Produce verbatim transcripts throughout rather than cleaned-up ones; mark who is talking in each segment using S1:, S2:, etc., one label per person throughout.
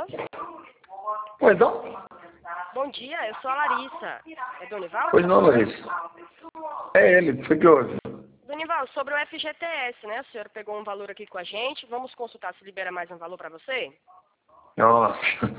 S1: Alô?
S2: Pois não?
S1: Bom dia, eu sou a Larissa. É Donival?
S2: Pois não, Larissa. É ele, foi que houve.
S1: Donival, sobre o F G T S, né? O senhor pegou um valor aqui com a gente. Vamos consultar se libera mais um valor para você?
S2: Nossa.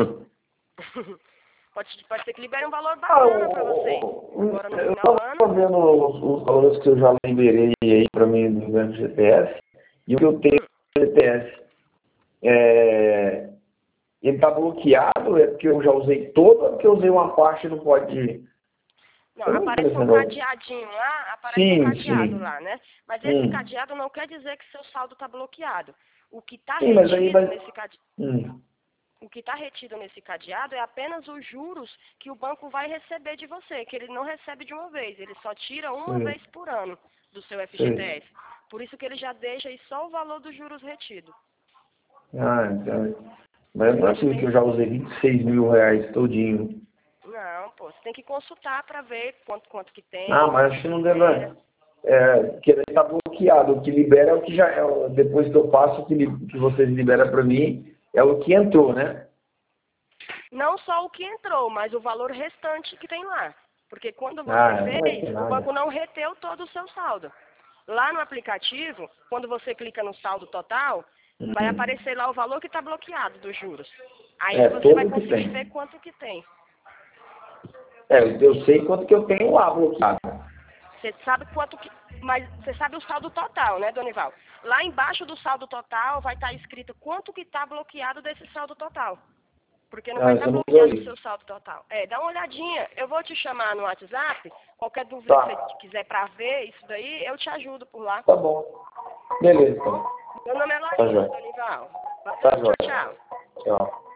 S1: pode, pode ser que libere um valor bacana para você. Agora no
S2: Eu
S1: final do
S2: estava
S1: ano.
S2: vendo os, os valores que eu já liberei aí para mim do F G T S e o que eu tenho do F G T S. É, ele está bloqueado, é porque eu já usei todo, ou é porque eu usei uma parte e não pode.
S1: Não,
S2: Eu não
S1: aparece
S2: entendo
S1: um
S2: esse negócio.
S1: cadeadinho lá, aparece um
S2: Sim,
S1: cadeado
S2: sim.
S1: lá, né? Mas esse
S2: Hum.
S1: cadeado não quer dizer que seu saldo está bloqueado. O que está
S2: Sim, mas aí
S1: retido
S2: vai.
S1: nesse cadeado.
S2: Hum.
S1: O que está retido nesse cadeado é apenas os juros que o banco vai receber de você, que ele não recebe de uma vez, ele só tira uma
S2: Sei,
S1: vez por ano do seu
S2: sei.
S1: F G T S. Por isso que ele já deixa aí só o valor dos juros retido.
S2: Ah, então. Mas não é
S1: Mas você
S2: assim que
S1: tem.
S2: eu já usei vinte e seis mil reais todinho.
S1: Não, pô, você tem que consultar para ver quanto, quanto que
S2: Ah,
S1: tem,
S2: mas
S1: quanto
S2: acho que
S1: que
S2: não deve.
S1: libera.
S2: É, porque ele está bloqueado. O que libera é o que já é. o- Depois que eu passo, o que, li- que vocês liberam para mim é o que entrou, né?
S1: Não só o que entrou, mas o valor restante que tem lá. Porque quando você
S2: Ah, não vai
S1: fez,
S2: ter
S1: o banco
S2: nada.
S1: não reteu todo o seu saldo. Lá no aplicativo, quando você clica no saldo total, vai
S2: Hum.
S1: aparecer lá o valor que está bloqueado dos juros. Aí
S2: É,
S1: você vai
S2: todo que
S1: conseguir ver
S2: tem.
S1: quanto que tem.
S2: É, eu sei quanto que eu tenho lá bloqueado.
S1: Você sabe quanto que. Mas você sabe o saldo total, né, Donival? Lá embaixo do saldo total vai estar escrito quanto que está bloqueado desse saldo total. Porque não vai
S2: Ah,
S1: estar
S2: você não usou
S1: bloqueado o seu
S2: isso.
S1: saldo total. É, dá uma olhadinha. Eu vou te chamar no WhatsApp. Qualquer dúvida que você
S2: Tá,
S1: quiser para ver isso daí, eu te ajudo por lá.
S2: tá bom. Beleza,
S1: Tá bom?
S2: então.
S1: Meu nome é
S2: Tá
S1: Larissa,
S2: jóia.
S1: Donival.
S2: Tá
S1: Valeu, tchau,
S2: jóia.
S1: tchau.
S2: Tchau.